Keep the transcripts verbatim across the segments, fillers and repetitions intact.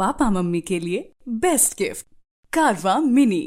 Papa mummy के लिए best gift कारवा मिनी।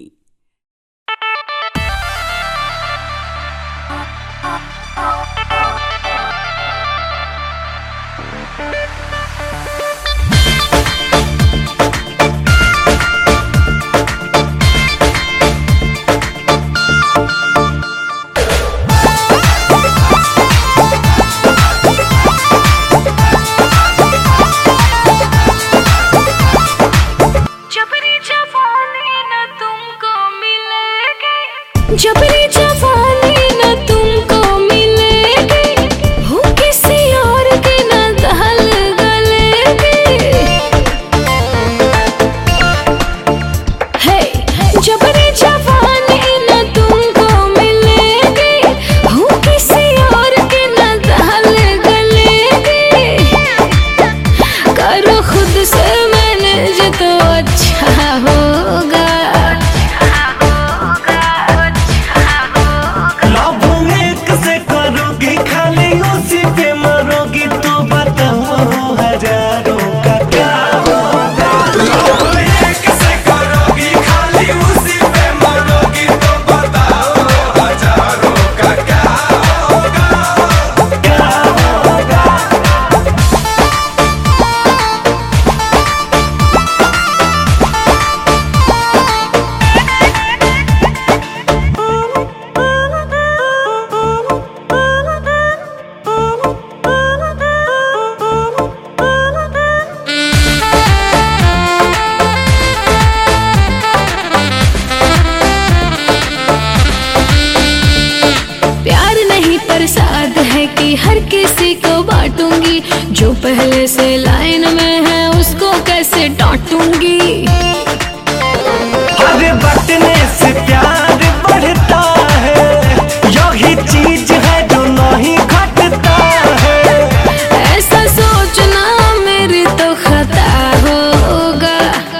जबरी जवानी न तुमको मिलेगी, हो किसी और के न दहल गलेगी। हे जबरी जवानी न तुमको मिलेगी, हो किसी और के न दहल गलेगी। करो खुद से मैनेज तो अच्छा होगा। प्रसाद है कि हर किसी को बांटूंगी, जो पहले से लाइन में है उसको कैसे डांटूंगी। हर बटने से प्यार बढ़ता है, यही चीज है जो नहीं घटता है। ऐसा सोचना मेरी तो खता होगा।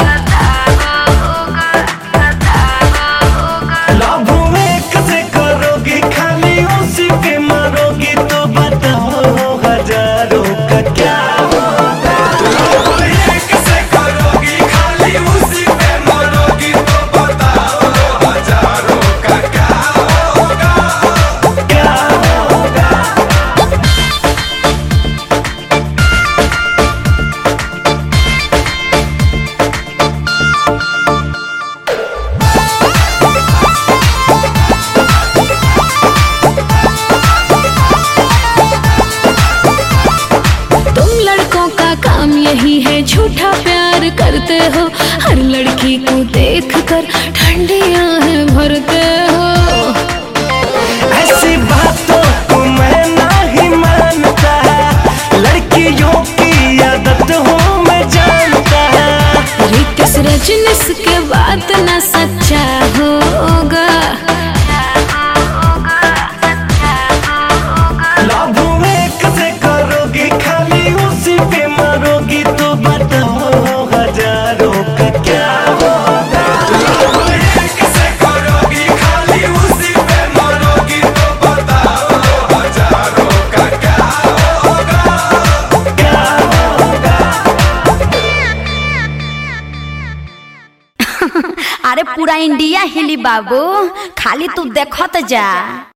लाभ एक से करोगी, खाली उसी पे मरोगी, तो बताओ हजारों का क्या होगा। एक से करोगी, खाली उसी पे मरोगी, तो बताओ हजारों का क्या होगा, क्या होगा। काम यही है झूठा प्यार करते हो, हर लड़की को देखकर ठंडी आहें भरते हो। ऐसी बातों को मैं नहीं मानता, लड़कियों की आदत हूँ मैं जानता। रिक्स रजनीश के बात ना सच्चा होगा। लाभ एक से करोगी, खाली उसी पे मरोगी, तो बताओ हजारों का क्या होगा। एक से करोगी, खाली उसी पे मरोगी, तो बताओ हजारों का क्या होगा, क्या होगा। अरे पूरा इंडिया हिली बाबू, खाली तू देखत जा।